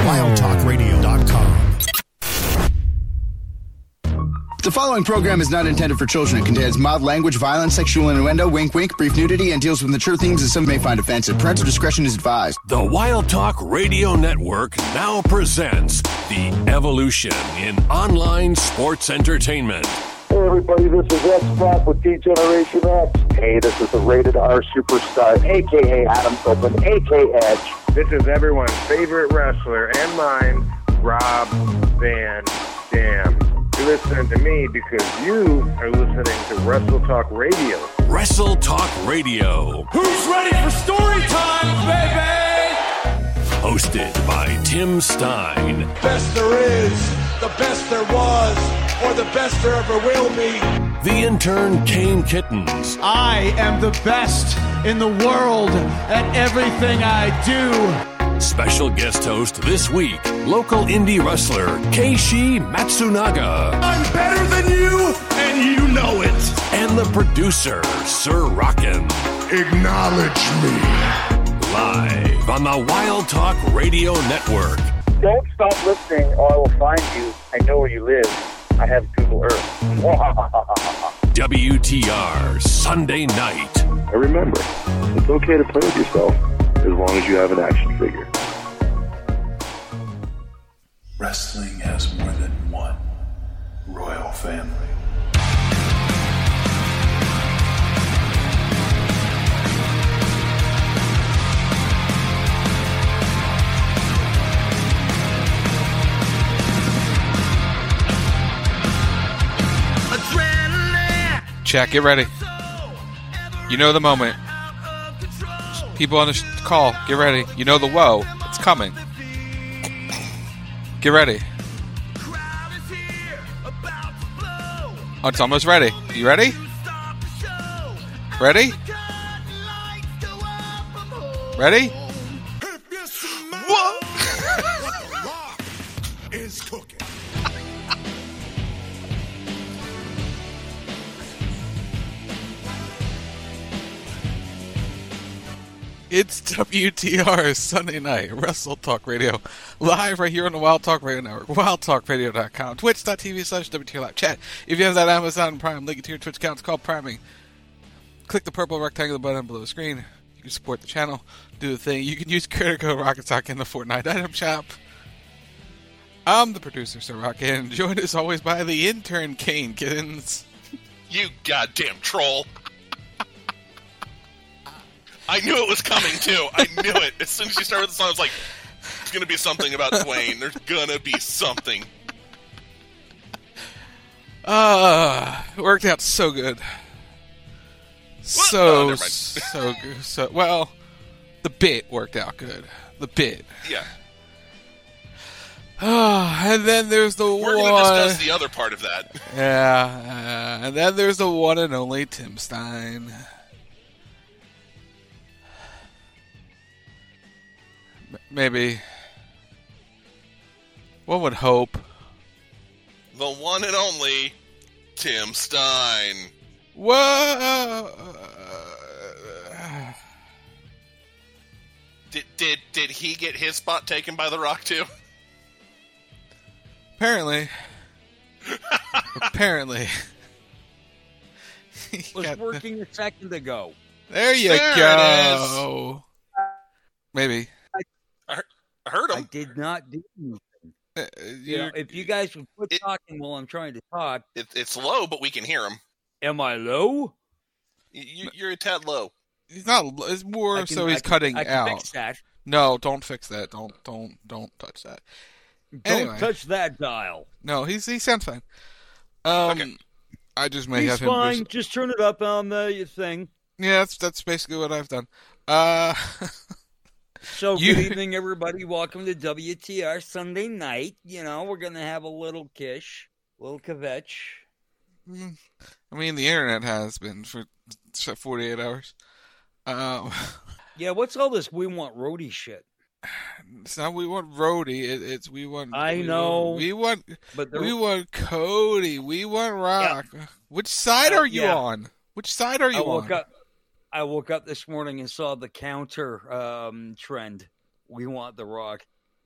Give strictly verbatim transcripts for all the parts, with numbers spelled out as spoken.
wild talk radio dot com. The following program is not intended for children. It contains mild language, violence, sexual innuendo, wink wink, brief nudity, and deals with mature themes that some may find offensive. Parental discretion is advised. The Wild Talk Radio Network now presents The Evolution in Online Sports Entertainment. Hey everybody, this is X-Pac with D-Generation X. Hey, this is the Rated R Superstar, a k a. Adam Copeland, a k a. Edge. This is everyone's favorite wrestler and mine, Rob Van Dam. You're listening to me because you are listening to Wrestle Talk Radio. Wrestle Talk Radio. Who's ready for story time, baby? Hosted by Tim Stein. Best there is, the best there was, or the best there ever will be. The intern Kane Kittens. I am the best in the world at everything I do. Special guest host this week, local indie wrestler Keishi Matsunaga. I'm better than you, and you know it. And the producer, Sir Rockin'. Acknowledge me. Live on the Wild Talk Radio Network. Don't stop listening or I will find you. I know where you live. I have Google Earth. W T R Sunday night. And remember, it's okay to play with yourself as long as you have an action figure. Wrestling has more than one royal family. Chat, get ready. You know the moment. People on the sh- call, get ready. You know the woe. It's coming. Get ready. Oh, it's almost ready. You ready? Ready? Ready? What? is cooking. It's W T R Sunday night, Wrestle Talk Radio, live right here on the Wild Talk Radio Network, wild talk radio dot com, twitch.tv slash WTR Live Chat. If you have that Amazon Prime, link it to your Twitch account. It's called priming. Click the purple rectangular button below the screen. You can support the channel, do the thing. You can use credit code Rocket Sock in the Fortnite item shop. I'm the producer, Sir Rocket, joined as always by the intern, Kane Kittens. You goddamn troll. I knew it was coming, too. I knew it. As soon as you started the song, I was like, there's going to be something about Dwayne. There's going to be something. Uh, it worked out so good. So, oh, so good. So, well, the bit worked out good. The bit. Yeah. Oh, and then there's the We're one... We're going to discuss the other part of that. Yeah. Uh, and then there's the one and only Tim Stein. Maybe. One would hope. The one and only Tim Stein. Whoa! Did did did he get his spot taken by The Rock too? Apparently. Apparently. Was working the... a second ago. There you there go. Maybe. I heard, I heard him. I did not do anything. Uh, you know, if you guys would quit it, talking while I'm trying to talk. It, it's low, but we can hear him. Am I low? You, you're a tad low. He's not. It's more can, so he's I can, cutting I can out. Fix that. No, don't fix that. Don't don't don't touch that. Don't anyway. touch that dial. No, he's he sounds fine. Um, okay. I just may he's have him. fine. Vers- just turn it up on the thing. Yeah, that's that's basically what I've done. Uh. So, you... good evening, everybody. Welcome to W T R Sunday night. You know, we're going to have a little kish, a little kvetch. I mean, the internet has been for forty-eight hours. Um, yeah, what's all this we want roadie shit? It's not we want roadie. It, it's we want. I we know. Want, we want. But we want Cody. We want Rock. Yeah. Which side uh, are you yeah. on? Which side are you I woke on? Up, I woke up this morning and saw the counter um, trend. We want The Rock.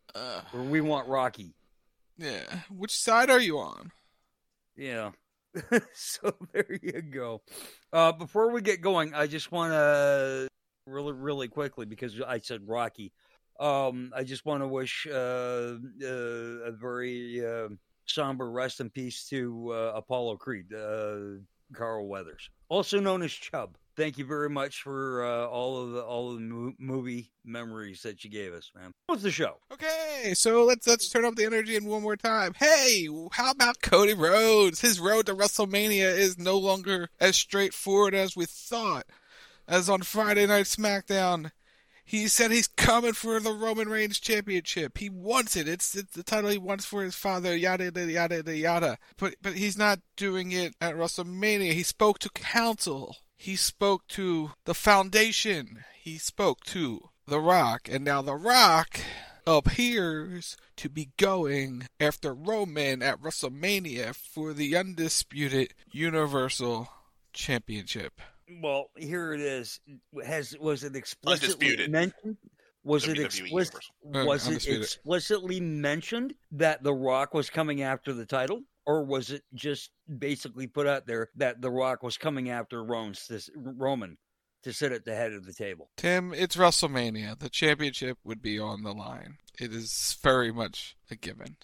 Uh, or we want Rocky. Yeah. Which side are you on? Yeah. So there you go. Uh, before we get going, I just want to really, really quickly, because I said Rocky, um, I just want to wish uh, uh, a very uh, somber rest in peace to uh, Apollo Creed, uh, Carl Weathers, also known as Chubb. Thank you very much for uh, all of the all of the mo- movie memories that you gave us, man. What's the show? Okay, so let's let's turn up the energy in one more time. Hey, how about Cody Rhodes? His road to WrestleMania is no longer as straightforward as we thought. As on Friday Night SmackDown, he said he's coming for the Roman Reigns Championship. He wants it. It's, it's the title he wants for his father, yada, yada, yada, yada. But, but he's not doing it at WrestleMania. He spoke to counsel. He spoke to the foundation. He spoke to The Rock. And now The Rock appears to be going after Roman at WrestleMania for the undisputed Universal Championship. Well, here it is. Has was it explicitly Undisputed. mentioned? Was W it W E explicit? Uh, Was it undisputed. explicitly mentioned that The Rock was coming after the title, or was it just basically put out there that The Rock was coming after Roman's to, Roman to sit at the head of the table? Tim, it's WrestleMania. The championship would be on the line. It is very much a given.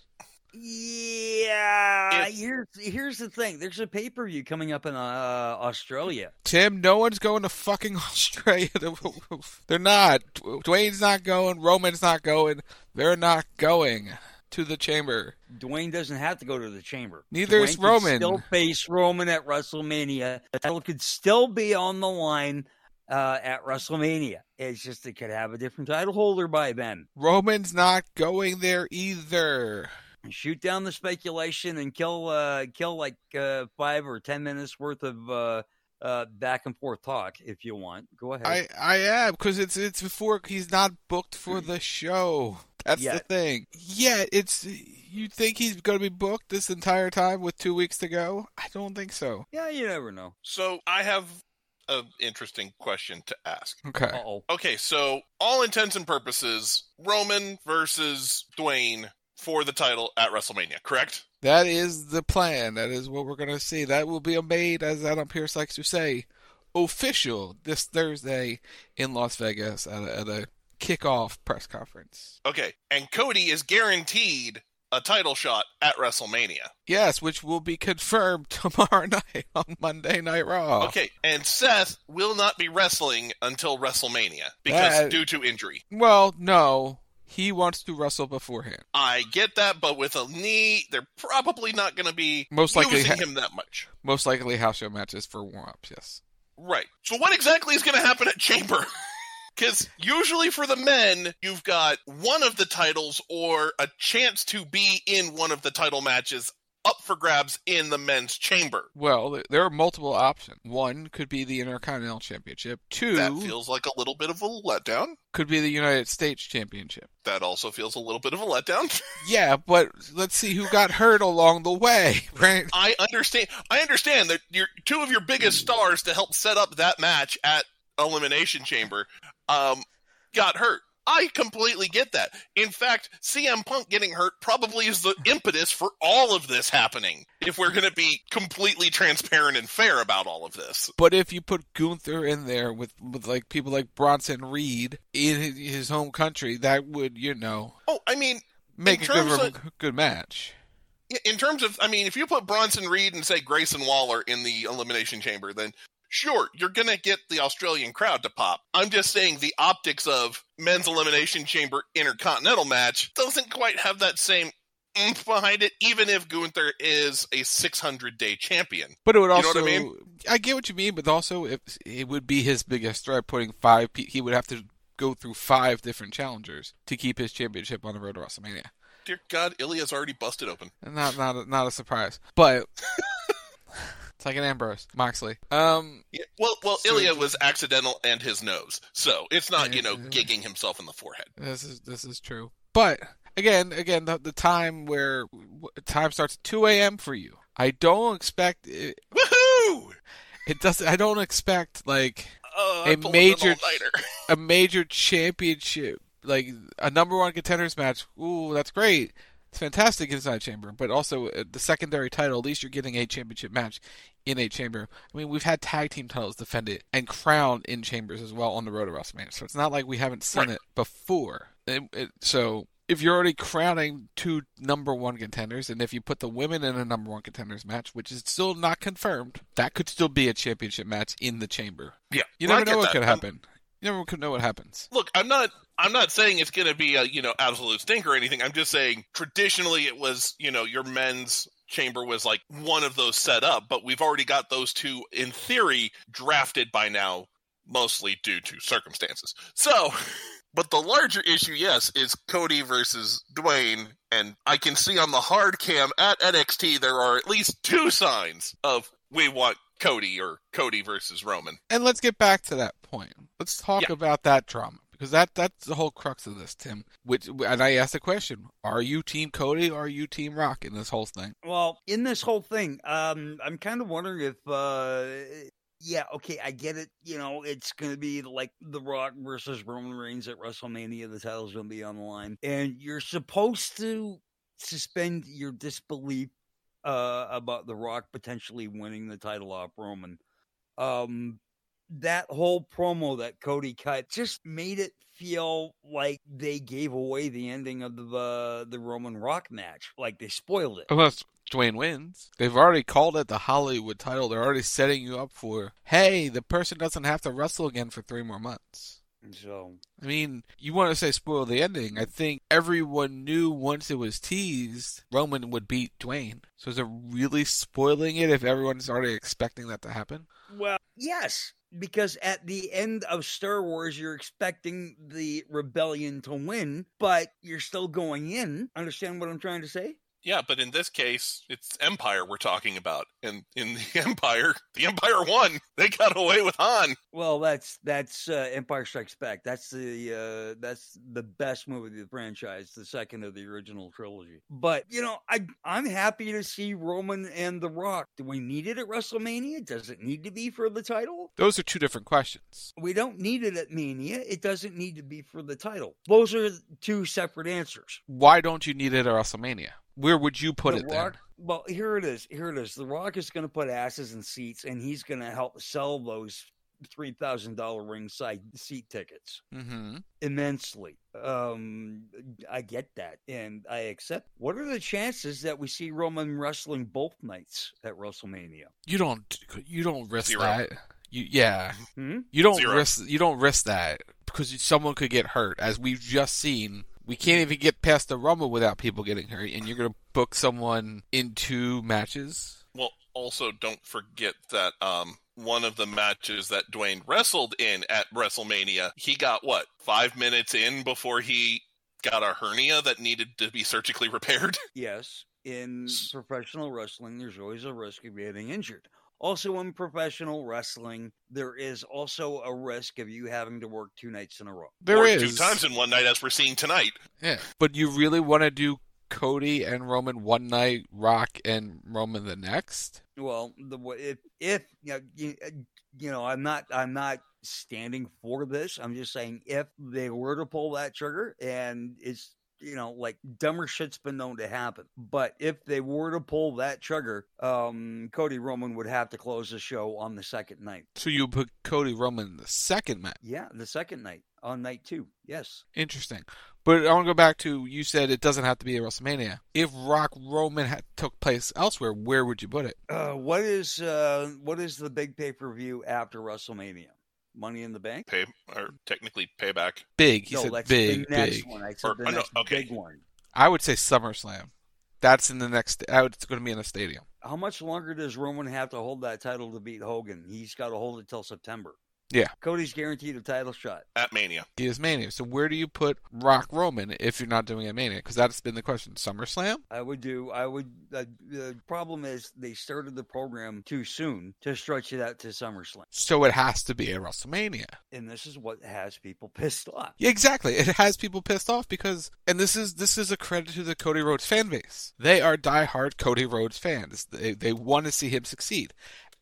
Yeah, If- here's here's the thing. There's a pay per view coming up in uh, Australia. Tim, no one's going to fucking Australia. They're not. Dwayne's not going. Roman's not going. They're not going to the chamber. Dwayne doesn't have to go to the chamber. Neither Dwayne is could Roman. Still face Roman at WrestleMania. The title could still be on the line uh, at WrestleMania. It's just it could have a different title holder by then. Roman's not going there either. Shoot down the speculation and kill uh, kill like uh, five or ten minutes worth of uh, uh, back and forth talk if you want. Go ahead. I, I am, because it's it's before he's not booked for the show. That's Yeah. the thing. Yeah, it's you think he's going to be booked this entire time with two weeks to go? I don't think so. Yeah, you never know. So I have an interesting question to ask. Okay. Uh-oh. Okay, so all intents and purposes, Roman versus Dwayne for the title at WrestleMania, correct? That is the plan. That is what we're going to see. That will be made, as Adam Pearce likes to say, official this Thursday in Las Vegas at a, at a kickoff press conference. Okay, and Cody is guaranteed a title shot at WrestleMania. Yes, which will be confirmed tomorrow night on Monday Night Raw. Okay, and Seth will not be wrestling until WrestleMania because That- due to injury. Well, no. He wants to wrestle beforehand. I get that, but with a knee, they're probably not going to be Most likely using ha- him that much. Most likely house show matches for warm-ups, yes. Right. So what exactly is going to happen at Chamber? Because usually for the men, you've got one of the titles or a chance to be in one of the title matches up for grabs in the men's chamber. Well, th- there are multiple options. One could be the Intercontinental Championship. Two That feels like a little bit of a letdown. could be the United States Championship. That also feels a little bit of a letdown. Yeah, but let's see who got hurt along the way, right? I understand. I understand that your two of your biggest stars to help set up that match at Elimination Chamber um, got hurt. I completely get that. In fact, C M Punk getting hurt probably is the impetus for all of this happening, if we're going to be completely transparent and fair about all of this. But if you put Gunther in there with, with like people like Bronson Reed in his, his home country, that would, you know, Oh, I mean, make in a good, terms re- of- good match. in terms of, I mean, if you put Bronson Reed and, say, Grayson Waller in the Elimination Chamber, then sure, you're going to get the Australian crowd to pop. I'm just saying the optics of men's Elimination Chamber Intercontinental match doesn't quite have that same oomph behind it, even if Gunther is a six hundred day champion. But it would You know also, what I mean? I get what you mean, but also if it would be his biggest threat, putting five, pe- he would have to go through five different challengers to keep his championship on the road to WrestleMania. Dear God, Ilya's already busted open. Not, not, a, not a surprise, but it's like an Ambrose Moxley. Um, Yeah, well, well, So- Ilya was accidental and his nose, so it's not, you know, gigging himself in the forehead. This is this is true, but again, again, the, the time where time starts at two a.m. for you. I don't expect it. Woohoo! It does. I don't expect like Uh, a I pulled major an all-nighter. a major championship like a number one contenders match. Ooh, that's great. It's fantastic inside chamber, but also uh, the secondary title. At least you're getting a championship match in a chamber. I mean, we've had tag team titles defended and crowned in chambers as well on the road to WrestleMania. So it's not like we haven't seen right. it before. It, it, so if you're already crowning two number one contenders, and if you put the women in a number one contenders match, which is still not confirmed, that could still be a championship match in the chamber. Yeah, you never well, know what that. could I'm... happen. You never could know what happens. Look, I'm not. I'm not saying it's going to be a you know absolute stink or anything. I'm just saying traditionally it was you know your men's chamber was like one of those set up, but we've already got those two in theory drafted by now, mostly due to circumstances. So. But the larger issue, yes, is Cody versus Dwayne, and I can see on the hard cam at N X T there are at least two signs of we want Cody or Cody versus Roman. And let's get back to that point. Let's talk yeah. about that drama, because that that's the whole crux of this, Tim. Which, and I asked the question, are you Team Cody or are you Team Rock in this whole thing? Well, in this whole thing, um, I'm kind of wondering if... Uh... Yeah, okay, I get it. You know, it's going to be like The Rock versus Roman Reigns at WrestleMania. The title's going to be on the line. And you're supposed to suspend your disbelief uh, about The Rock potentially winning the title off Roman. Um, that whole promo that Cody cut just made it feel like they gave away the ending of the uh, the Roman Rock match. Like they spoiled it. Unless Dwayne wins. They've already called it the Hollywood title. They're already setting you up for, hey, the person doesn't have to wrestle again for three more months. So, I mean, you want to say spoil the ending. I think everyone knew once it was teased, Roman would beat Dwayne. So is it really spoiling it if everyone's already expecting that to happen? Well, yes. Because at the end of Star Wars, you're expecting the rebellion to win, but you're still going in. Understand what I'm trying to say? Yeah, but in this case, it's Empire we're talking about. And in the Empire, the Empire won. They got away with Han. Well, that's that's uh, Empire Strikes Back. That's the uh, that's the best movie of the franchise, the second of the original trilogy. But, you know, I, I'm happy to see Roman and The Rock. Do we need it at WrestleMania? Does it need to be for the title? Those are two different questions. We don't need it at Mania. It doesn't need to be for the title. Those are two separate answers. Why don't you need it at WrestleMania? Where would you put the it Rock, then? Well, here it is. Here it is. The Rock is going to put asses in seats, and he's going to help sell those three thousand dollars ringside seat tickets mm-hmm. immensely. Um, I get that, and I accept. What are the chances that we see Roman wrestling both nights at WrestleMania? You don't. You don't risk Zero. that. You, yeah, hmm? you don't Zero. risk. You don't risk that because someone could get hurt, as we've just seen. We can't even get past the Rumble without people getting hurt, and you're going to book someone in two matches? Well, also don't forget that um, one of the matches that Dwayne wrestled in at WrestleMania, he got, what, five minutes in before he got a hernia that needed to be surgically repaired? Yes. In professional wrestling, there's always a risk of getting injured. Also, in professional wrestling, there is also a risk of you having to work two nights in a row. There or is. two times in one night, as we're seeing tonight. Yeah, but you really want to do Cody and Roman one night, Rock and Roman the next? Well, the if if you know, you, you know, I'm not I'm not standing for this. I'm just saying if they were to pull that trigger, and it's. You know, like dumber shit's been known to happen. But if they were to pull that trigger, um, Cody Roman would have to close the show on the second night. So you put Cody Roman in the second match? Yeah, the second night on night two. Yes. Interesting. But I want to go back to, you said it doesn't have to be at WrestleMania. If Rock Roman had, took place elsewhere, where would you put it? Uh, what is uh, what is the big pay-per-view after WrestleMania? Money in the Bank? Pay, or technically Payback. Big. He no, said that's big, the next big. one. I said Or, the oh, no, next okay. big one. I would say SummerSlam. That's in the next. It's going to be in a stadium. How much longer does Roman have to hold that title to beat Hogan? He's got to hold it till September. Yeah. Cody's guaranteed a title shot. At Mania. He is Mania. So where do you put Rock Roman if you're not doing a Mania? Because that's been the question. SummerSlam? I would do, I would, uh, the problem is they started the program too soon to stretch it out to SummerSlam. So it has to be a WrestleMania. And this is what has people pissed off. Yeah, exactly. It has people pissed off because, and this is this is a credit to the Cody Rhodes fan base. They are diehard Cody Rhodes fans. They, they want to see him succeed.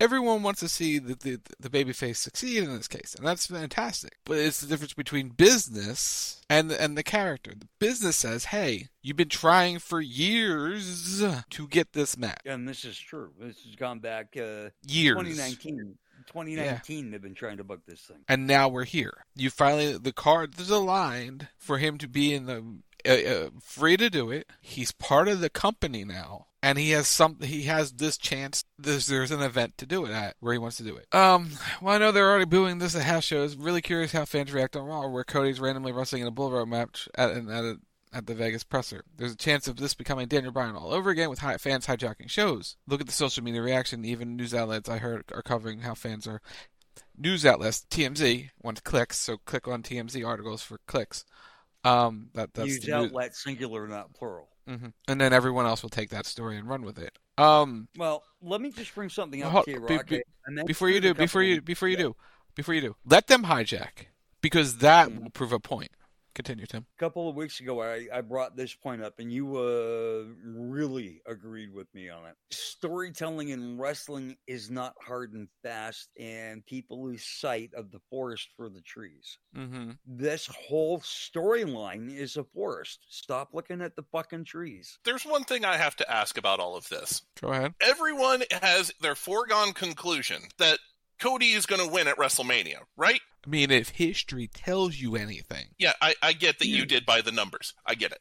everyone wants to see the, the, the babyface succeed in this case, and that's fantastic. But it's the difference between business and, and the character. The business says, hey, you've been trying for years to get this match. And this is true. This has gone back uh, years. twenty nineteen. twenty nineteen, yeah. They've been trying to book this thing. And now we're here. You finally, the cards is aligned for him to be in the, uh, uh, free to do it. He's part of the company now. And he has some. He has this chance. There's, there's an event to do it at where he wants to do it. Um. Well, I know they're already booing this at house shows. Really curious how fans react on Raw, where Cody's randomly wrestling in a Bull Rope match at at, a, at the Vegas presser. There's a chance of this becoming Daniel Bryan all over again with high, fans hijacking shows. Look at the social media reaction. Even news outlets I heard are covering how fans are. News outlets T M Z wants clicks, so click on T M Z articles for clicks. Um. That that's news the outlet news. Singular, not plural. Mm-hmm. And then everyone else will take that story and run with it. Um, well, let me just bring something up well, to you, be, Rocky. Be, before you do, before you, before you yeah. do, before you do, let them hijack, because that mm-hmm. will prove a point. Continue, Tim. A couple of weeks ago, I, I brought this point up, and you uh, really agreed with me on it. Storytelling in wrestling is not hard and fast, and people lose sight of the forest for the trees. Mm-hmm. This whole storyline is a forest. Stop looking at the fucking trees. There's one thing I have to ask about all of this. Go ahead. Everyone has their foregone conclusion that Cody is going to win at WrestleMania, right? I mean, if history tells you anything. Yeah, I, I get that you did by the numbers. I get it.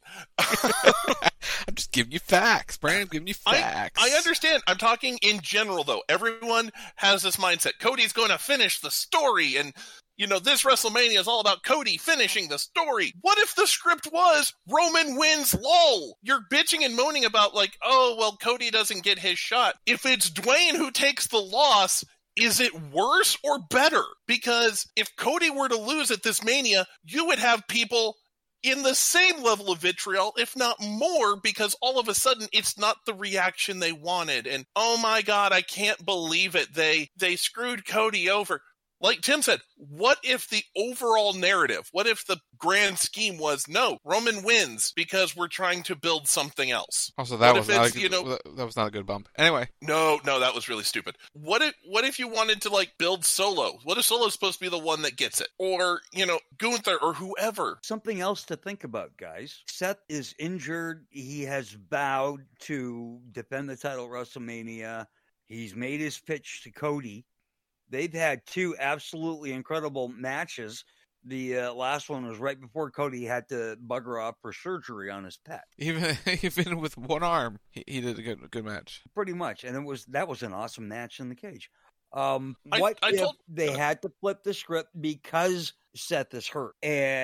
I'm just giving you facts, Brandon. I'm giving you facts. I, I understand. I'm talking in general, though. Everyone has this mindset. Cody's going to finish the story, and, you know, this WrestleMania is all about Cody finishing the story. What if the script was Roman wins, lol? You're bitching and moaning about, like, oh, well, Cody doesn't get his shot. If it's Dwayne who takes the loss, is it worse or better? Because if Cody were to lose at this Mania, you would have people in the same level of vitriol, if not more, because all of a sudden it's not the reaction they wanted. And, oh my God, I can't believe it. They they screwed Cody over. Like Tim said, what if the overall narrative, what if the grand scheme was, no, Roman wins because we're trying to build something else? Also, that, was not, a, you know, that was not a good bump. Anyway. No, no, that was really stupid. What if what if you wanted to, like, build Solo? What if Solo's supposed to be the one that gets it? Or, you know, Gunther or whoever. Something else to think about, guys. Seth is injured. He has vowed to defend the title at WrestleMania. He's made his pitch to Cody. They've had two absolutely incredible matches. The uh, last one was right before Cody had to bugger off for surgery on his pet. Even even with one arm, he, he did a good good match. Pretty much, and it was that was an awesome match in the cage. Um, I, what I if told... they had to flip the script because Seth is hurt,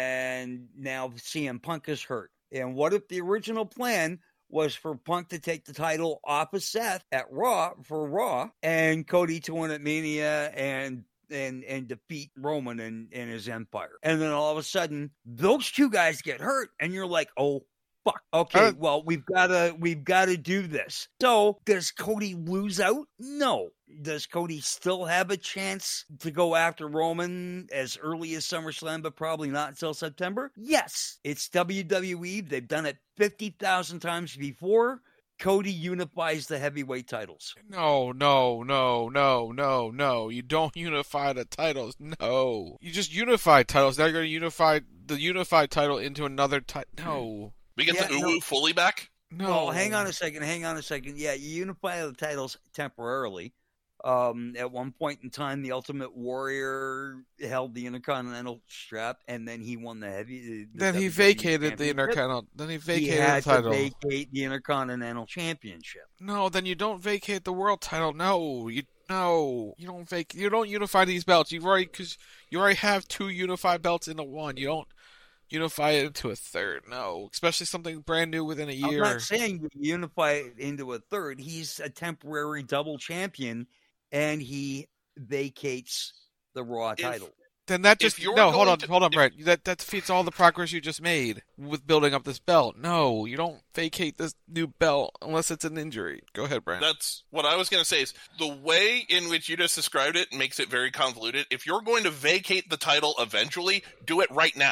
and now C M Punk is hurt? And what if the original plan was for Punk to take the title off of Seth at Raw for Raw, and Cody to win at Mania and and and defeat Roman and, and his empire? And then all of a sudden, those two guys get hurt, and you're like, oh fuck. Okay, well, we've gotta we've gotta do this. So does Cody lose out? No. Does Cody still have a chance to go after Roman as early as SummerSlam, but probably not until September? Yes. It's W W E. They've done it fifty thousand times before. Cody unifies the heavyweight titles. No, no, no, no, no, no. You don't unify the titles. No. You just unify titles. Now you're going to unify the unified title into another title. No. We get yeah, the Uwu no. fully back? No. Well, hang on a second. Hang on a second. Yeah, you unify the titles temporarily. Um, at one point in time, the Ultimate Warrior held the Intercontinental strap, and then he won the heavy. The then he W W E vacated the Intercontinental. Then he vacated he had the title. To vacate the Intercontinental Championship. No, then you don't vacate the World Title. No, you no, you don't vac. You don't unify these belts. You've already because you already have two unified belts into one. You don't unify it into a third. No, especially something brand new within a year. I'm not saying you unify it into a third. He's a temporary double champion. And he vacates the Raw if, title. Then that just no. Hold on, to, hold on, if, Brett. That that defeats all the progress you just made with building up this belt. No, you don't vacate this new belt unless it's an injury. Go ahead, Brett. That's what I was going to say. Is the way in which you just described it makes it very convoluted. If you're going to vacate the title eventually, do it right now.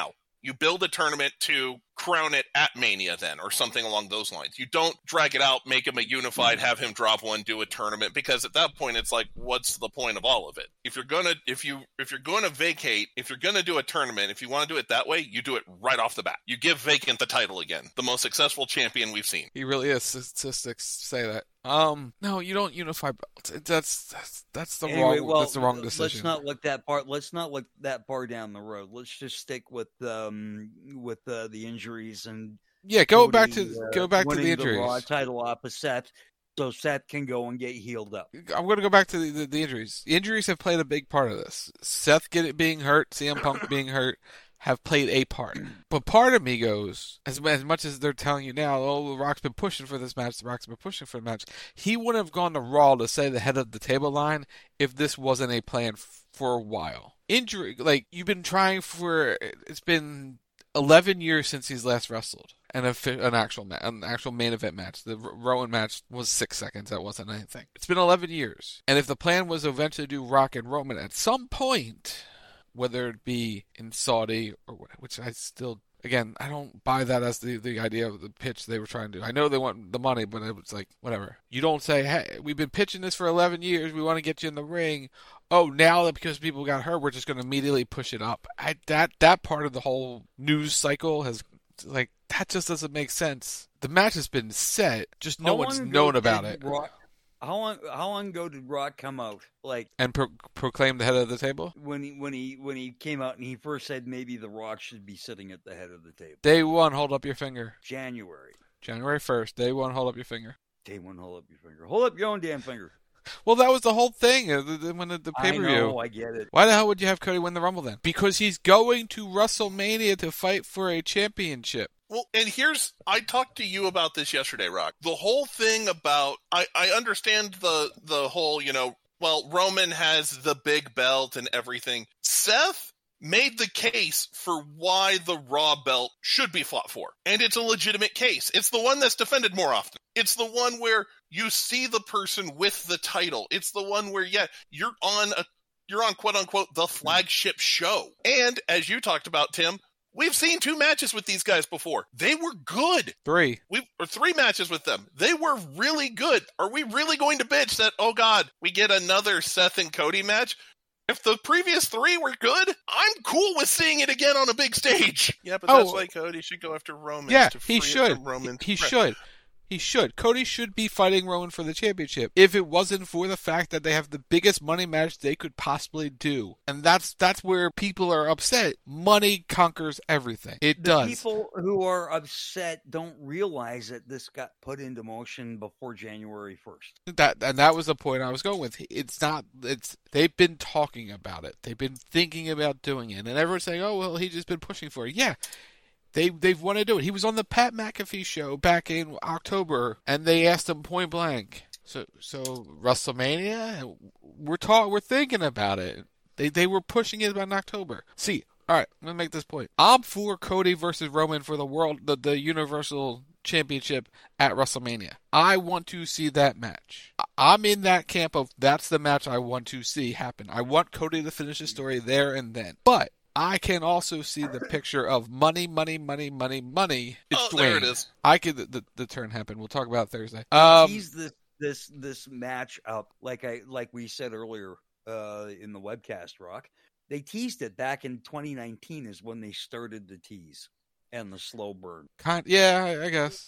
You build a tournament to crown it at Mania then, or something along those lines. You don't drag it out, make him a unified, have him drop one, do a tournament, because at that point it's like, what's the point of all of it? If you're gonna, if you, if you're gonna vacate, if you're gonna do a tournament, if you want to do it that way, you do it right off the bat. You give Vacant the title again, the most successful champion we've seen. He really is. Statistics say that. Um, no, you don't unify belts. That's that's that's the anyway, wrong. well, that's the wrong decision. Let's not look that far. Let's not look that far down the road. Let's just stick with um with uh, the injuries and yeah. Go Cody, back to uh, go back to the winning injuries. The Raw title off of Seth, so Seth can go and get healed up. I'm going to go back to the, the, the injuries. The injuries have played a big part of this. Seth get it being hurt, C M Punk being hurt, have played a part. But part of me goes, as, as much as they're telling you now, oh, The Rock's been pushing for this match, The Rock's been pushing for the match, he wouldn't have gone to Raw to say the head of the table line if this wasn't a plan f- for a while. Injury, like, you've been trying for, it's been eleven years since he's last wrestled. And a, an actual ma- an actual main event match. The Rowan match was six seconds. That wasn't anything. It's been eleven years. And if the plan was to eventually do Rock and Roman at some point, whether it be in Saudi or which I still, again, I don't buy that as the, the idea of the pitch they were trying to do. I know they want the money, but it was like, whatever. You don't say, hey, we've been pitching this for eleven years. We want to get you in the ring. Oh, now that because people got hurt, we're just going to immediately push it up. I, that that part of the whole news cycle has, like, that just doesn't make sense. The match has been set, just no one's known about it. Rock, how long? How long ago did Rock come out? Like and pro- proclaim the head of the table? When he when he when he came out and he first said maybe The Rock should be sitting at the head of the table. Day one, hold up your finger. January. January first. Day one, hold up your finger. Day one, hold up your finger. Hold up your own damn finger. Well, that was the whole thing when the, the pay-per-view. I know, I get it. Why the hell would you have Cody win the Rumble then? Because he's going to WrestleMania to fight for a championship. Well, and here's, I talked to you about this yesterday, Rock. The whole thing about, I, I understand the the whole, you know, well, Roman has the big belt and everything. Seth made the case for why the Raw belt should be fought for. And it's a legitimate case. It's the one that's defended more often. It's the one where you see the person with the title. It's the one where, yeah, you're on a, you're on quote unquote the flagship show. And as you talked about, Tim, we've seen two matches with these guys before. They were good. Three. We or three matches with them. They were really good. Are we really going to bitch that, oh God, we get another Seth and Cody match? If the previous three were good, I'm cool with seeing it again on a big stage. Yeah, but that's oh, why Cody should go after Roman. Yeah, to free he should. Roman he he should. He should. Cody should be fighting Rowan for the championship if it wasn't for the fact that they have the biggest money match they could possibly do. And that's that's where people are upset. Money conquers everything. It the does. People who are upset don't realize that this got put into motion before January first. That and that was the point I was going with. It's not it's they've been talking about it. They've been thinking about doing it. And everyone's saying, "Oh, well, he's just been pushing for it." Yeah. They they've wanted to do it. He was on the Pat McAfee show back in October, and they asked him point blank. So so WrestleMania, we're talk, we're thinking about it. They they were pushing it in October. See, all right, I'm gonna make this point. I'm for Cody versus Roman for the world, the the Universal Championship at WrestleMania. I want to see that match. I'm in that camp of that's the match I want to see happen. I want Cody to finish his story there and then, but I can also see the picture of money, money, money, money, money. It's oh, Dwayne. There it is. I could the, the, the turn happen. We'll talk about it Thursday. Um, He's this this this match up like I like we said earlier uh, in the webcast. Rock. They teased it back in twenty nineteen is when they started the tease and the slow burn. Kind, yeah, I, I guess.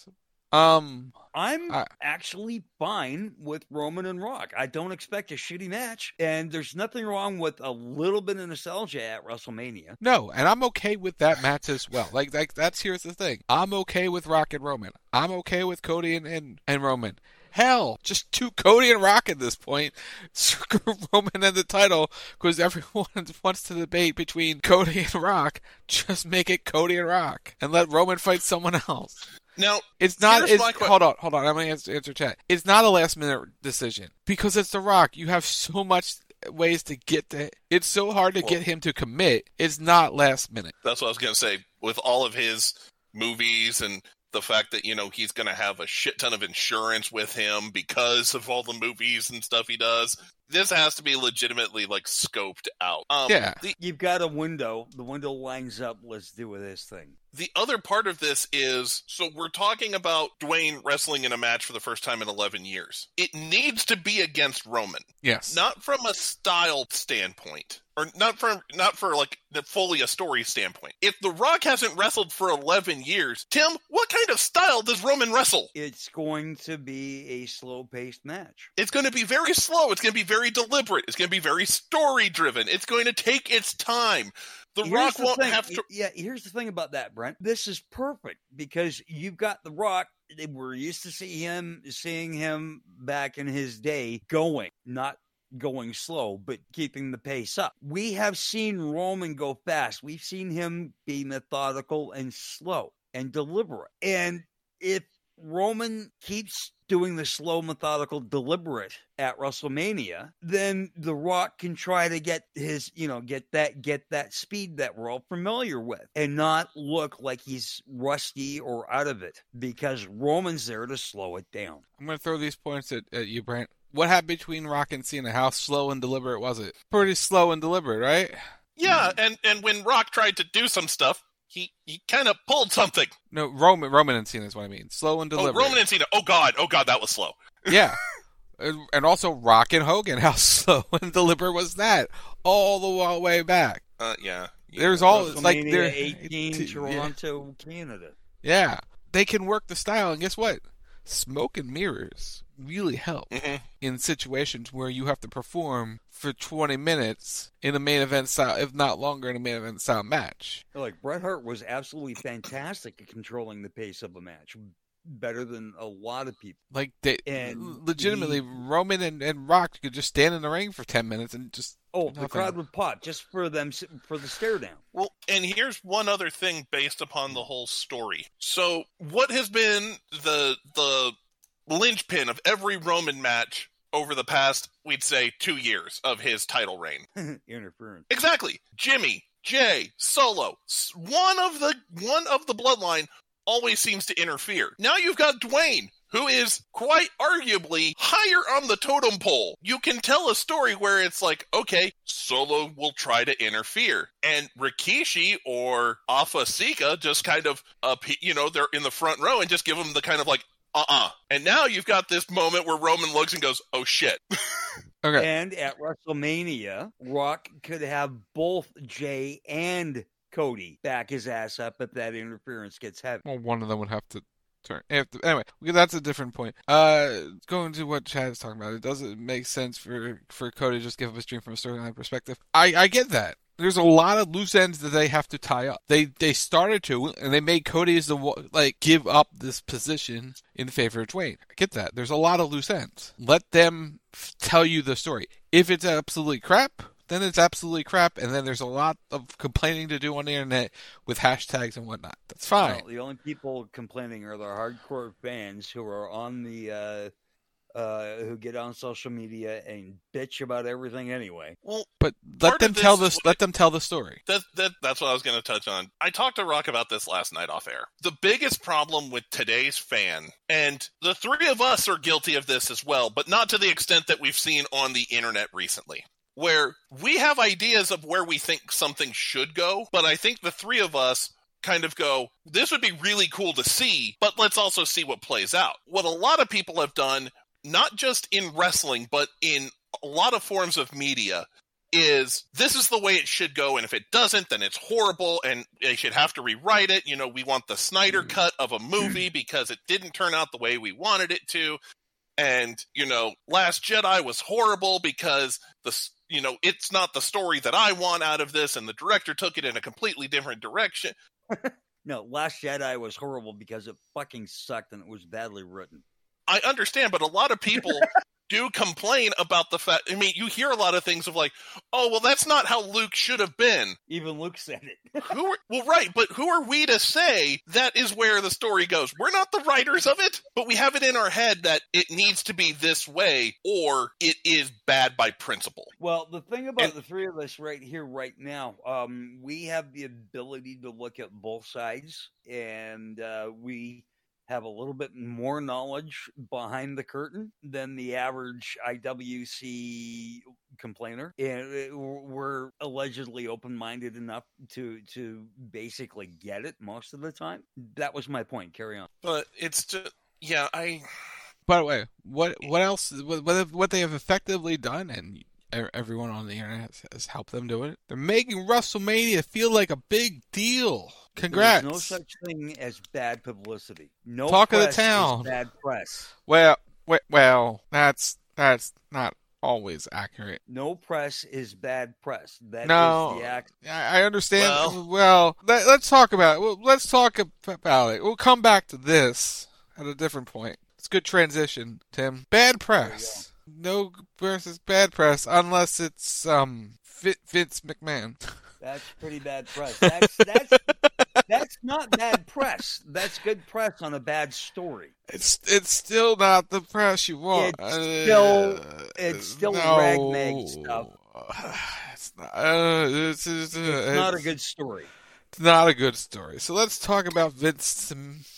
Um, I'm I, actually fine with Roman and Rock. I don't expect a shitty match, and there's nothing wrong with a little bit of nostalgia at WrestleMania. No, and I'm okay with that match as well. Like, like that's here's the thing. I'm okay with Rock and Roman. I'm okay with Cody and, and, and Roman. Hell, just do Cody and Rock at this point. Screw Roman and the title, because everyone wants to debate between Cody and Rock. Just make it Cody and Rock, and let Roman fight someone else. Now, it's not. It's, qu- hold on, hold on. I'm going to answer, answer chat. It's not a last minute decision because it's The Rock. You have so much ways to get to. It's so hard to well, get him to commit. It's not last minute. That's what I was going to say. With all of his movies and the fact that, you know, he's going to have a shit ton of insurance with him because of all the movies and stuff he does. this has to be legitimately like scoped out. Um, yeah. The, You've got a window. The window lines up. Let's do this thing. The other part of this is, so we're talking about Dwayne wrestling in a match for the first time in eleven years. It needs to be against Roman. Yes. Not from a style standpoint. Or not from, not for like fully a story standpoint. If The Rock hasn't wrestled for eleven years, Tim, what kind of style does Roman wrestle? It's going to be a slow-paced match. It's going to be very slow. It's going to be very deliberate. It's going to be very story-driven. It's going to take its time. The Here's Rock the won't thing. have to... Yeah, here's the thing about that, Brent. This is perfect because you've got The Rock. We're used to see him, seeing him back in his day going, not going slow, but keeping the pace up. We have seen Roman go fast. We've seen him be methodical and slow and deliberate. And if Roman keeps doing the slow, methodical, deliberate at WrestleMania, then The Rock can try to get his, you know, get that, get that speed that we're all familiar with and not look like he's rusty or out of it because Roman's there to slow it down. I'm going to throw these points at, at you, Brent. What happened between Rock and Cena? How slow and deliberate was it? Pretty slow and deliberate, right? Yeah, and, and when Rock tried to do some stuff, he, he kind of pulled something. No, Roman Roman and Cena is what I mean. Slow and deliberate. Oh, Roman and Cena. Oh, God. Oh, God, that was slow. Yeah. And also Rock and Hogan. How slow and deliberate was that? All the way back. Uh, yeah. yeah. There's all, it's like... They're, eighteen, Toronto, yeah. Canada. Yeah. They can work the style, and guess what? Smoke and mirrors really help mm-hmm. in situations where you have to perform for twenty minutes in a main event style, if not longer, in a main event style match. Like Bret Hart was absolutely fantastic at controlling the pace of a match, better than a lot of people. Like they, and legitimately, he, Roman and, and Rock could just stand in the ring for ten minutes and just oh, the crowd would pop just for them for the stare down. Well, and here's one other thing based upon the whole story. So, what has been the the linchpin of every Roman match over the past, we'd say, two years of his title reign? Interference. Exactly. Jimmy, Jay, Solo, one of the one of the bloodline always seems to interfere. Now you've got Dwayne, who is quite arguably higher on the totem pole. You can tell a story where it's like, okay, Solo will try to interfere, and Rikishi or Alpha Sika just kind of, uh, you know, they're in the front row and just give them the kind of like, uh-uh. And now you've got this moment where Roman looks and goes, oh shit. Okay. And at WrestleMania, Rock could have both Jay and Cody back his ass up if that interference gets heavy. Well, one of them would have to turn. Have to, anyway, that's a different point. Uh, going to what Chad is talking about, it doesn't make sense for, for Cody to just give up his dream from a storyline perspective. I, I get that. There's a lot of loose ends that they have to tie up. They they started to, and they made Cody as the like give up this position in favor of Dwayne. I get that. There's a lot of loose ends. Let them f- tell you the story. If it's absolutely crap, then it's absolutely crap, and then there's a lot of complaining to do on the internet with hashtags and whatnot. That's fine. Well, the only people complaining are the hardcore fans who are on the uh, uh, who get on social media and bitch about everything anyway. Well, but let them tell this. Let them tell the story. That that that's what I was going to touch on. I talked to Rock about this last night off air. The biggest problem with today's fan, and the three of us are guilty of this as well, but not to the extent that we've seen on the internet recently, where we have ideas of where we think something should go, but I think the three of us kind of go, this would be really cool to see, but let's also see what plays out. What a lot of people have done, not just in wrestling, but in a lot of forms of media, is this is the way it should go, and if it doesn't, then it's horrible, and they should have to rewrite it. You know, we want the Snyder cut of a movie because it didn't turn out the way we wanted it to. And, you know, Last Jedi was horrible because the you know, it's not the story that I want out of this, and the director took it in a completely different direction. No, Last Jedi was horrible because it fucking sucked and it was badly written. I understand, but a lot of people do complain about the fact, I mean, you hear a lot of things of like, oh, well, that's not how Luke should have been. Even Luke said it. who are, well, right, but who are we to say that is where the story goes? We're not the writers of it, but we have it in our head that it needs to be this way, or it is bad by principle. Well, the thing about and, the three of us right here, right now, um, we have the ability to look at both sides, and uh, we have a little bit more knowledge behind the curtain than the average I W C complainer, and we're allegedly open-minded enough to to basically get it most of the time. That was my point. Carry on. But it's just, yeah, I... By the way, what what else, what, what what they have effectively done, and everyone on the internet has, has helped them do it, they're making WrestleMania feel like a big deal. Congrats. There's no such thing as bad publicity. No Talk of the press town. is bad press. Well, well, that's that's not always accurate. No press is bad press. That no, is the act. I understand. Well, well let, let's talk about it. Well, let's talk about it. We'll come back to this at a different point. It's a good transition, Tim. Bad press. No versus bad press unless it's um Vince McMahon. That's pretty bad press. That's that's that's not bad press. That's good press on a bad story. It's it's still not the press you want. It's still it's still no. ragmag stuff. It's not. Uh, it's, it's, it's it's not a good story. It's not a good story. So let's talk about Vince.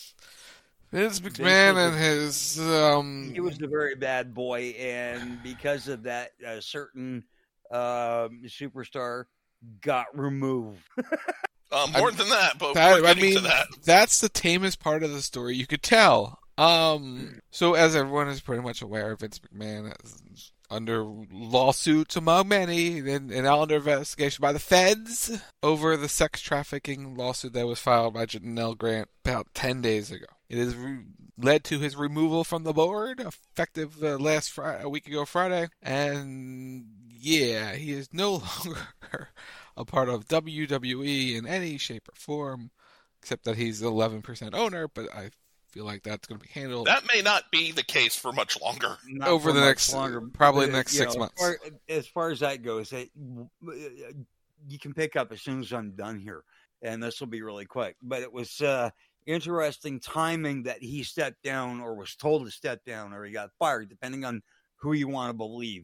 Vince McMahon Vince and his um. He was a very bad boy, and because of that, a certain uh, superstar got removed. uh, more I, than that, but that, we're getting I mean, to that. That's the tamest part of the story. You could tell. Um, so as everyone is pretty much aware, Vince McMahon is under lawsuits among many, and, and under investigation by the feds over the sex trafficking lawsuit that was filed by Janelle Grant about ten days ago. It has re- led to his removal from the board, effective uh, last Friday, a week ago Friday, and yeah, he is no longer a part of W W E in any shape or form, except that he's the eleven percent owner, but I feel like that's going to be handled. That may not be the case for much longer. Not over the next, longer, probably the next six know, months. As far, as far as that goes, it, you can pick up as soon as I'm done here, and this will be really quick. But it was uh, interesting timing that he stepped down, or was told to step down, or he got fired, depending on who you want to believe.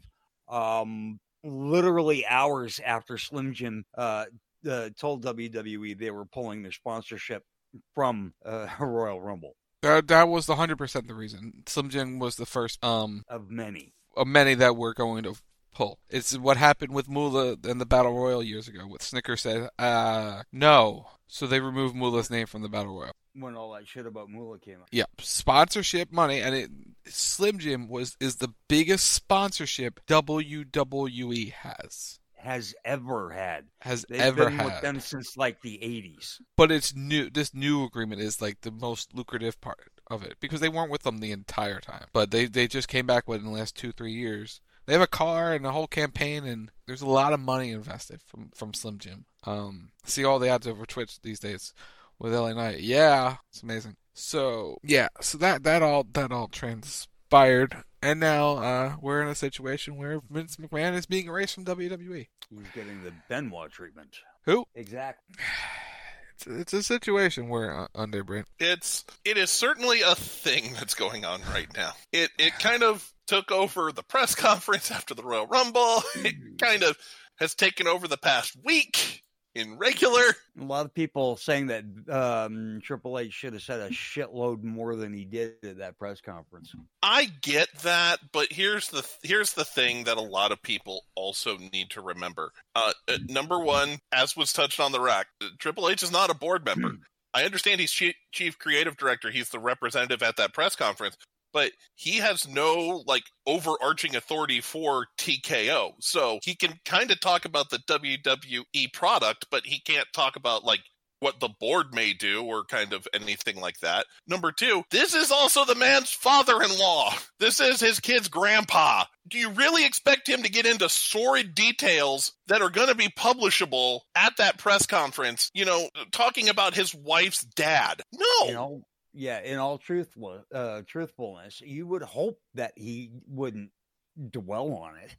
Um, literally hours after Slim Jim uh, uh, told W W E they were pulling their sponsorship from uh, Royal Rumble. That, that was one hundred percent the reason. Slim Jim was the first um, of many. Of many that were going to pull. It's what happened with Moolah in the Battle Royal years ago. With Snicker said, uh, no. So they removed Moolah's name from the Battle Royal. When all that shit about Moolah came out. Yep. Sponsorship money. And it, Slim Jim was is the biggest sponsorship W W E has. Has ever had. Has They've ever been had. with them since like the eighties. But it's new. This new agreement is like the most lucrative part of it because they weren't with them the entire time. But they, they just came back with it in the last two, three years. They have a car and a whole campaign, and there's a lot of money invested from, from Slim Jim. Um, see all the ads over Twitch these days with L A Knight. Yeah, it's amazing. So yeah, so that, that all that all transpired, and now uh, we're in a situation where Vince McMahon is being erased from W W E. He's getting the Benoit treatment. Who? Exactly. It's, it's a situation we're uh, under, Brent. It's it is certainly a thing that's going on right now. It it kind of took over the press conference after the Royal Rumble. It kind of has taken over the past week in regular. A lot of people saying that um, Triple H should have said a shitload more than he did at that press conference. I get that, but here's the here's the thing that a lot of people also need to remember. Uh, uh, number one, as was touched on the rack, Triple H is not a board member. I understand he's chief, chief creative director. He's the representative at that press conference. But he has no, like, overarching authority for T K O. So he can kind of talk about the W W E product, but he can't talk about, like, what the board may do or kind of anything like that. Number two, this is also the man's father-in-law. This is his kid's grandpa. Do you really expect him to get into sordid details that are going to be publishable at that press conference, you know, talking about his wife's dad? No. You know? Yeah, in all truthful, uh, truthfulness, you would hope that he wouldn't dwell on it.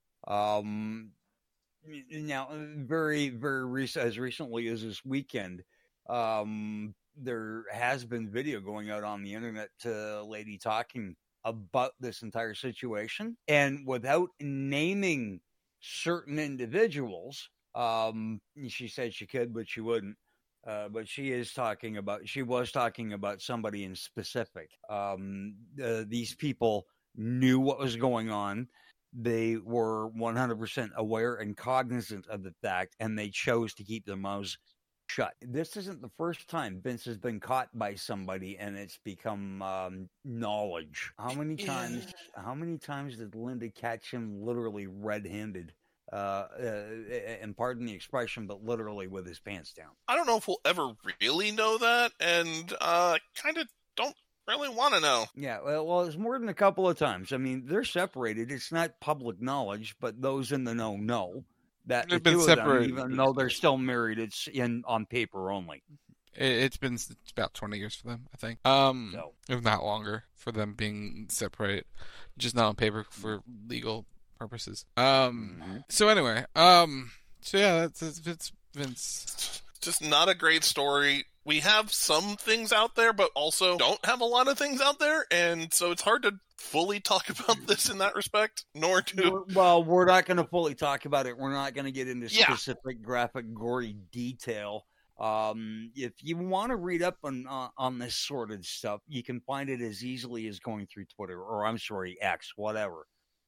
Um, now, very, very recent, as recently as this weekend, um, there has been video going out on the internet to a lady talking about this entire situation, and without naming certain individuals, um, she said she could, but she wouldn't. Uh, but she is talking about, she was talking about somebody in specific. Um, uh, these people knew what was going on. They were one hundred percent aware and cognizant of the fact, and they chose to keep their mouths shut. This isn't the first time Vince has been caught by somebody and it's become um, knowledge. How many times, yeah. how many times did Linda catch him literally red-handed? Uh, uh, and pardon the expression, but literally with his pants down. I don't know if we'll ever really know that, and uh, kind of don't really want to know. Yeah, well, well, it's more than a couple of times. I mean, they're separated. It's not public knowledge, but those in the know know that They've the been two separated, of them, even though they're still married, it's in on paper only. It's been it's about twenty years for them, I think. Um, so. If not longer, for them being separated, just not on paper for legal purposes. Um. Mm-hmm. So anyway, um. So yeah, that's, that's Vince. Vince. Just not a great story. We have some things out there, but also don't have a lot of things out there, and so it's hard to fully talk about this in that respect. Nor to well, we're not going to fully talk about it. We're not going to get into yeah. specific, graphic, gory detail. Um, if you want to read up on uh, on this sort of stuff, you can find it as easily as going through Twitter, or I'm sorry, X, whatever.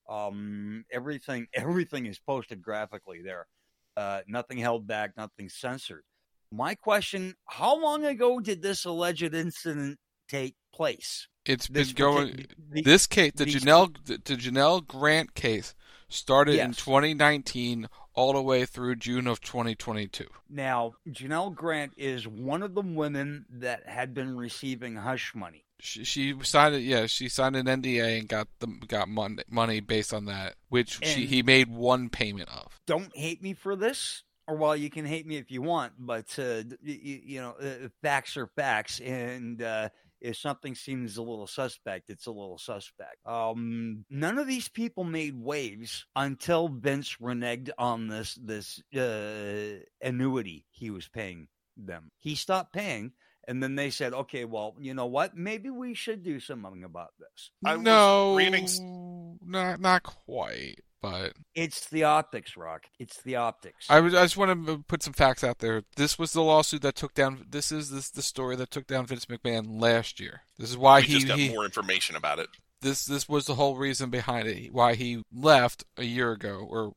Um, everything, everything is posted graphically there. Uh, nothing held back, nothing censored. My question, how long ago did this alleged incident take place? It's this been going, partic- the, this case, the these, Janelle, the, the Janelle Grant case started yes. in twenty nineteen all the way through June of twenty twenty-two. Now, Janelle Grant is one of the women that had been receiving hush money. She, she signed it. Yeah, she signed an N D A and got the got money, money based on that, which she, he made one payment of. Don't hate me for this, or well, you can hate me if you want, but uh, you, you know, uh, facts are facts, and uh, if something seems a little suspect, it's a little suspect. Um, none of these people made waves until Vince reneged on this this uh, annuity he was paying them. He stopped paying. And then they said, okay, well, you know what? Maybe we should do something about this. I no, reading... not, not quite, but... It's the optics, Rock. It's the optics. I, was, I just want to put some facts out there. This was the lawsuit that took down... This is this, the story that took down Vince McMahon last year. This is why we he... just got he, more information about it. This this was the whole reason behind it. Why he left a year ago, or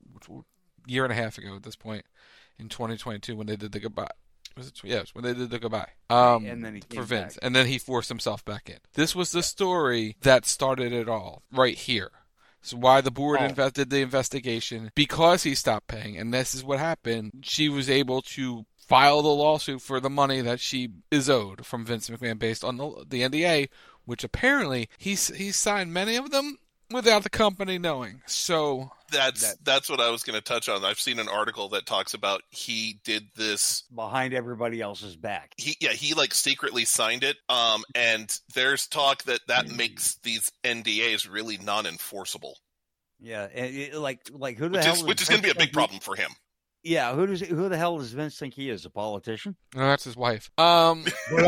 a year and a half ago at this point, in twenty twenty-two when they did the goodbye. Was it, yes, when they did the goodbye um, and then he for Vince. Back. And then he forced himself back in. This was the story that started it all right here. So why the board oh. inve- did the investigation, because he stopped paying, and this is what happened. She was able to file the lawsuit for the money that she is owed from Vince McMahon based on the, the N D A, which apparently he's, he signed many of them without the company knowing. So that's that, that's what I was going to touch on. I've seen an article that talks about he did this behind everybody else's back. He yeah, he like secretly signed it. Um, and there's talk that that makes these N D As really non-enforceable. Yeah, and it, like like who the which hell is, which is going to be a big problem for him. Yeah, who does who the hell does Vince think he is? A politician? No, that's his wife. Um,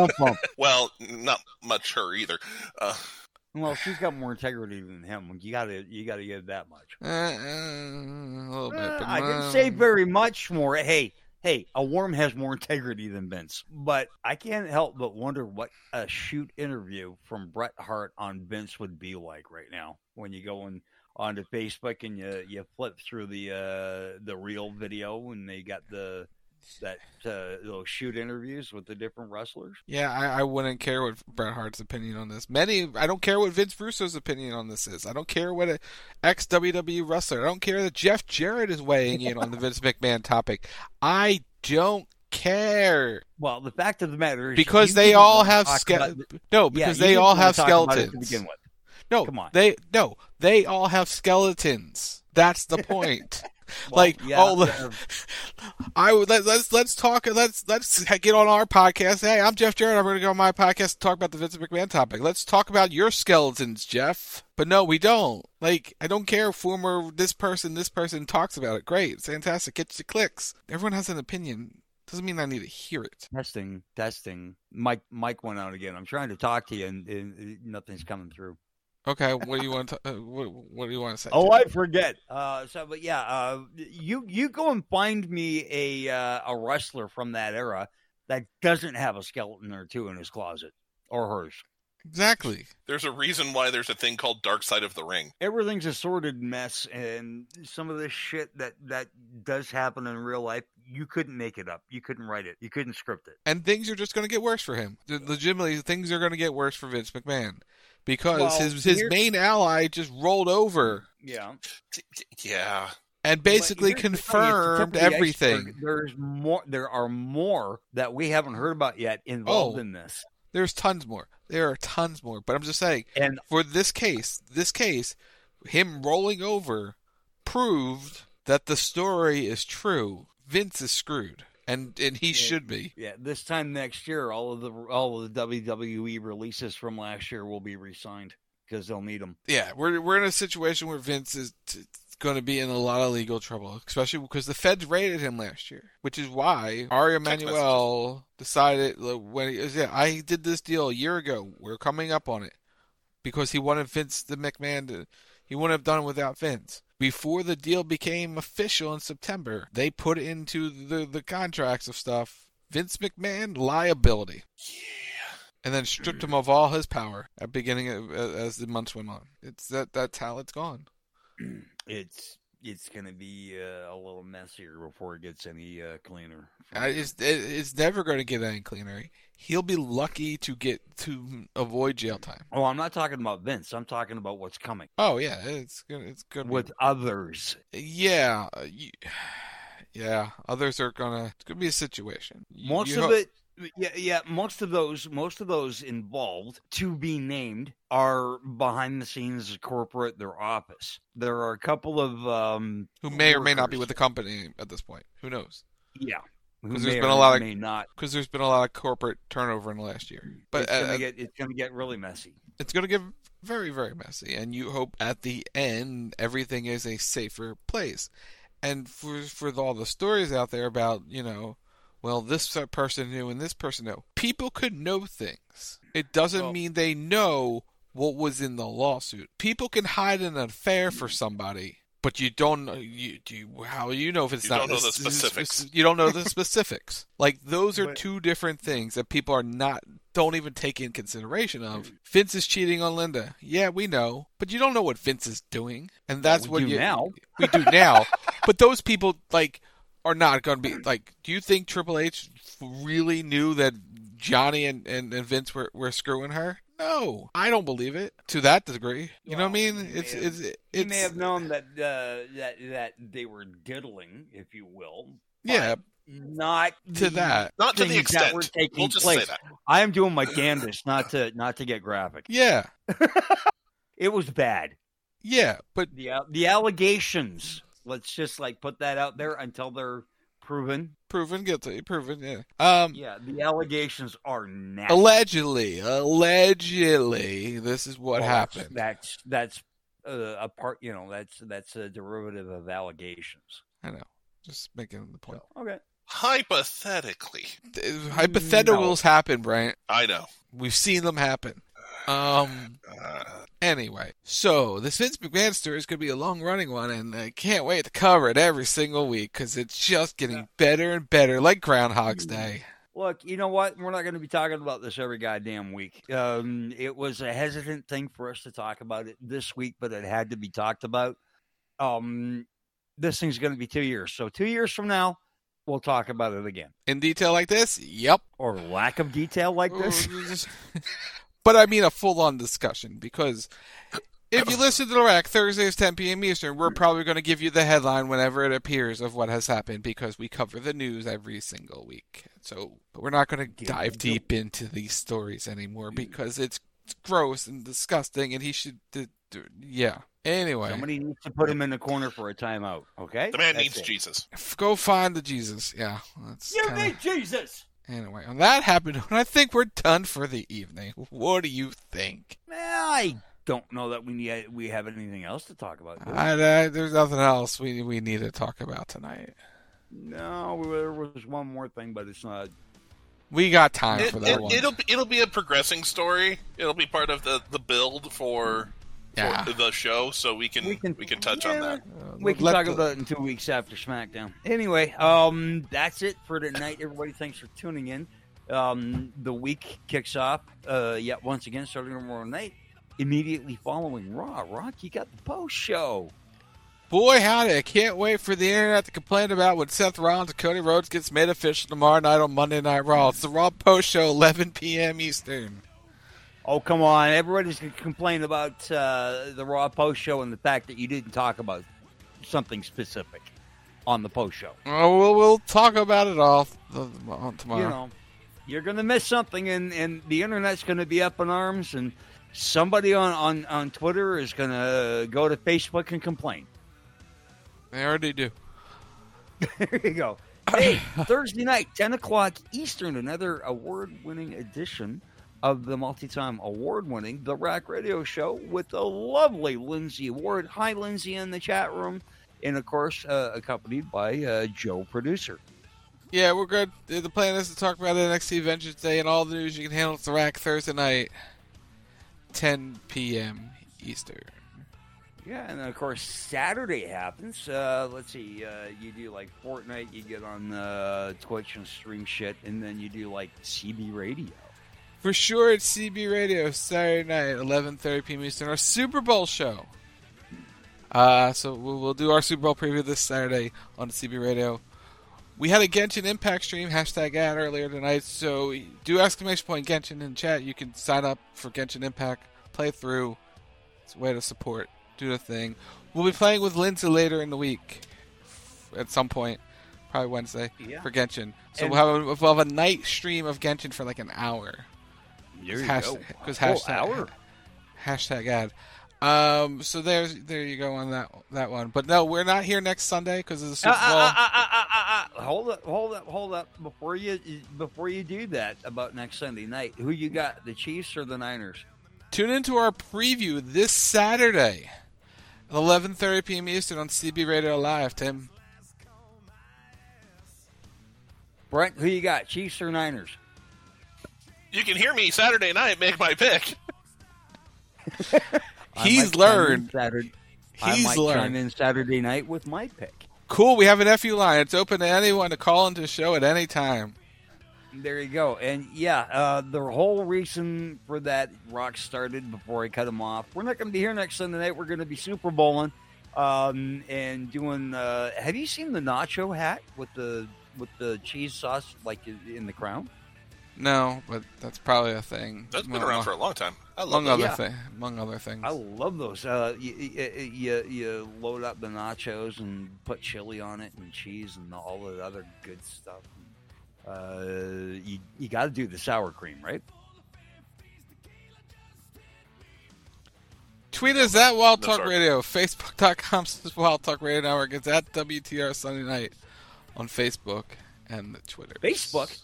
well, not much her either. Uh, Well, she's got more integrity than him. You gotta, you gotta give that much. Uh, uh, a little bit. Uh, But, I didn't um, say very much more. Hey, hey, a worm has more integrity than Vince. But I can't help but wonder what a shoot interview from Bret Hart on Vince would be like right now when you go in, onto Facebook and you you flip through the uh, the real video and they got the. That uh, those shoot interviews with the different wrestlers. Yeah, I, I wouldn't care what Bret Hart's opinion on this. Many, I don't care what Vince Russo's opinion on this is. I don't care what an ex W W E wrestler. I don't care that Jeff Jarrett is weighing in on the Vince McMahon topic. I don't care. Well, the fact of the matter is because they all have ske- no, because yeah, they all have skeletons to begin with. No, come on, they no, they all have skeletons. That's the point. Well, like yeah, oh, yeah. I would let, let's let's talk. Let's let's get on our podcast. Hey, I'm Jeff Jarrett. I'm going to go on my podcast and talk about the Vince McMahon topic. Let's talk about your skeletons, Jeff. But no, we don't. Like, I don't care if former this person, this person talks about it. Great, it's fantastic. Gets the clicks. Everyone has an opinion. Doesn't mean I need to hear it. Testing, testing. Mike, Mike went out again. I'm trying to talk to you, and, and nothing's coming through. Okay, what do you want to? Uh, what, what do you want to say? Oh, I forget. Uh, so, but yeah, uh, you you go and find me a uh, a wrestler from that era that doesn't have a skeleton or two in his closet or hers. Exactly. There's a reason why there's a thing called Dark Side of the Ring. Everything's a sordid mess, and some of this shit that, that does happen in real life, you couldn't make it up. You couldn't write it. You couldn't script it. And things are just going to get worse for him. Legitimately, things are going to get worse for Vince McMahon. Because well, his his main ally just rolled over. Yeah. Yeah. And basically confirmed the everything. Iceberg. There's more. There are more that we haven't heard about yet involved oh, in this. There's tons more. There are tons more. But I'm just saying, and for this case, this case, him rolling over proved that the story is true. Vince is screwed. And and he yeah, should be. Yeah, this time next year, all of the all of the W W E releases from last year will be re-signed because they'll need them. Yeah, we're we're in a situation where Vince is t- going to be in a lot of legal trouble, especially because the feds raided him last year, which is why Ari Emanuel decided when he yeah I did this deal a year ago. We're coming up on it because he wanted Vince the McMahon to. He wouldn't have done it without Vince. Before the deal became official in September, they put into the, the contracts of stuff, Vince McMahon liability. Yeah. And then stripped him of all his power at beginning of, as the months went on. It's that that's how it's gone. It's it's going to be uh, a little messier before it gets any uh, cleaner. I, it's, it, it's never going to get any cleaner. He'll be lucky to get to avoid jail time. Oh, I'm not talking about Vince. I'm talking about what's coming. Oh yeah, it's good. It's good with be, others. Yeah, you, yeah. Others are gonna. It's gonna be a situation. Most you of ho- it. Yeah, yeah. Most of those, most of those involved to be named are behind the scenes corporate. Their office. There are a couple of um, who may workers. or may not be with the company at this point. Who knows? Yeah. Because there's been a lot of because there's been a lot of corporate turnover in the last year, but it's gonna uh, get it's gonna get really messy. It's gonna get very very messy, and you hope at the end everything is a safer place. And for for all the stories out there about you know, well this person knew and this person knew, people could know things. It doesn't well, mean they know what was in the lawsuit. People can hide an affair for somebody. But you don't know you, you how you know if it's you not don't know the specifics. You don't know the specifics. Like those are two different things that people are not don't even take in consideration of. Vince is cheating on Linda. Yeah, we know, but you don't know what Vince is doing, and that's well, we what do you now. We do now. But those people like are not going to be like. Do you think Triple H really knew that Johnny and, and, and Vince were, were screwing her? No, I don't believe it to that degree. You well, know what I mean? It's have, it's it's. He may have known that uh, that that they were diddling, if you will. Yeah, not to that, not to the extent. That were taking we'll just place. say that. I am doing my damnedest not to not to get graphic. Yeah, it was bad. Yeah, but the the allegations. Let's just like put that out there until they're proven. Proven guilty. Proven, yeah. Um, yeah, the allegations are nasty. Allegedly. Allegedly. This is what well, happened. That's, that's, that's uh, a part, you know, that's that's a derivative of allegations. I know. Just making the point. So, okay. Hypothetically. Hypotheticals no. happen, Bryant. I know. We've seen them happen. Um. Anyway, so this Vince McMahon story is going to be a long-running one, and I can't wait to cover it every single week because it's just getting yeah. better and better, like Groundhog's Day. Look, you know what? We're not going to be talking about this every goddamn week. Um, it was a hesitant thing for us to talk about it this week, but it had to be talked about. Um, this thing's going to be two years, so two years from now, we'll talk about it again. In detail like this? Yep. Or lack of detail like this? But I mean a full-on discussion, because if you listen to the Rack Thursdays, ten p.m. Eastern, we're probably going to give you the headline whenever it appears of what has happened, because we cover the news every single week. So we're not going to dive deep into these stories anymore, because it's gross and disgusting, and he should... Do, do, yeah. Anyway. Somebody needs to put him in the corner for a timeout, okay? The man That's needs it. Jesus. Go find the Jesus, yeah. That's you kinda... need Jesus! Anyway, on that happened, and I think we're done for the evening. What do you think? I don't know that we need we have anything else to talk about. I, I, there's nothing else we we need to talk about tonight. No, there was one more thing, but it's not. We got time it, for that it, one. It'll it'll be a progressing story. It'll be part of the, the build for Yeah. for the show, so we can we can, we can touch yeah, on that. Uh, We can let talk the- about it in two weeks after SmackDown. Anyway, um, that's it for tonight, everybody. Thanks for tuning in. Um, the week kicks off uh, yet once again starting tomorrow night. Immediately following Raw. Rock, you got the post show. Boy, howdy, I can't wait for the internet to complain about when Seth Rollins and Cody Rhodes gets made official tomorrow night on Monday Night Raw. It's the Raw post show, eleven p.m. Eastern. Oh, come on. Everybody's going to complain about uh, the Raw post show and the fact that you didn't talk about something specific on the post show. Oh, we'll, we'll talk about it all th- on tomorrow. You know, you're going to miss something, and, and the internet's going to be up in arms, and somebody on, on, on Twitter is going to go to Facebook and complain. They already do. There you go. Hey, Thursday night, ten o'clock Eastern, another award-winning edition of the multi-time award-winning The Rack Radio Show with the lovely Lindsay Ward. Hi, Lindsay, in the chat room. And, of course, uh, accompanied by uh, Joe, producer. Yeah, we're good. The plan is to talk about N X T Vengeance Day and all the news you can handle at the Rack Thursday night, ten p.m. Eastern. Yeah, and, of course, Saturday happens. Uh, let's see. Uh, you do, like, Fortnite. You get on uh, Twitch and stream shit. And then you do, like, C B Radio. For sure, it's C B Radio Saturday night, eleven thirty p.m. Eastern, our Super Bowl show. Uh, so we'll, we'll do our Super Bowl preview this Saturday on C B Radio. We had a Genshin Impact stream, hashtag ad, earlier tonight, so do exclamation point Genshin in chat. You can sign up for Genshin Impact, play through. It's a way to support, do the thing. We'll be playing with Lindsay later in the week, at some point, probably Wednesday, yeah. for Genshin. So And we'll have, a, we'll have a night stream of Genshin for like an hour. There you hashtag, go. Because A whole hashtag, hour? hashtag ad. Um, so there's there you go on that that one. But no, we're not here next Sunday because of the Super Bowl. Uh, uh, uh, uh, uh, uh, hold up, hold up, hold up! Before you before you do that about next Sunday night, who you got, the Chiefs or the Niners? Tune into our preview this Saturday at eleven thirty p.m. Eastern on C B Radio Live. Tim, Brent, who you got, Chiefs or Niners? You can hear me Saturday night make my pick. He's learned. Saturday, He's I might learned. chime in Saturday night with my pick. Cool. We have an F U line. It's open to anyone to call into the show at any time. There you go. And yeah, uh, the whole reason for that Rock started before I cut him off. We're not going to be here next Sunday night. We're going to be Super Bowling um, and doing. Uh, have you seen the nacho hat with the with the cheese sauce like in the crown? No, but that's probably a thing. That's been Among- around for a long time. I love among that. other Yeah. thi- among other things. I love those. Uh, you, you, you, you load up the nachos and put chili on it and cheese and all the other good stuff. Uh, you you got to do the sour cream, right? Tweet us at Wild No, Talk sorry. Radio. Facebook dot com slash Wild Talk Radio Network. It's at W T R Sunday Night on Facebook and the Twitter. Facebook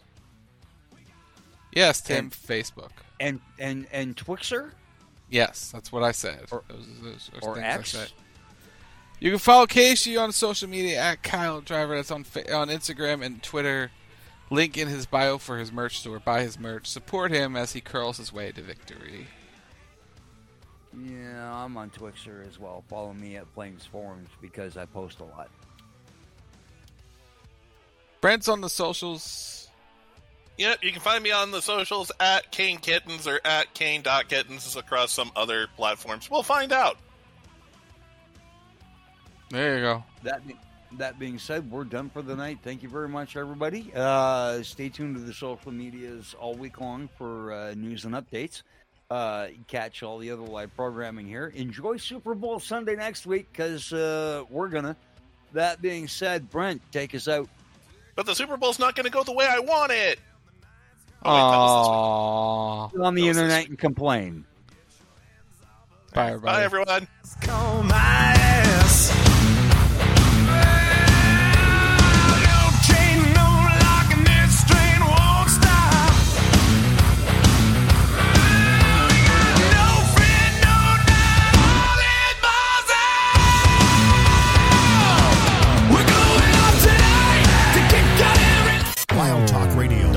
Yes, Tim, And- Facebook. and and and Twixer. Yes, that's what I said. Or- those, those, those or things X. I said. You can follow Casey on social media at Kyle Driver. That's on fa- on Instagram and Twitter. Link in his bio for his merch store. Buy his merch. Support him as he curls his way to victory. Yeah, I'm on Twixer as well. Follow me at Flames Forums because I post a lot. Brent's on the socials. Yep, you can find me on the socials at Kane Kittens or at Kane.Kittens across some other platforms. We'll find out. There you go. That be- that being said, we're done for the night. Thank you very much, everybody. Uh, stay tuned to the social medias all week long for uh, news and updates. Uh, catch all the other live programming here. Enjoy Super Bowl Sunday next week because uh, we're gonna. That being said, Brent, take us out. But the Super Bowl's not going to go the way I want it. Aww. Get on the internet and complain. Bye, everybody. Bye, everyone. Call my ass. No chain, no lock, and this train won't stop. No friend, no doubt, all in Boston. We're going up tonight to kick out every. Wild Talk Radio.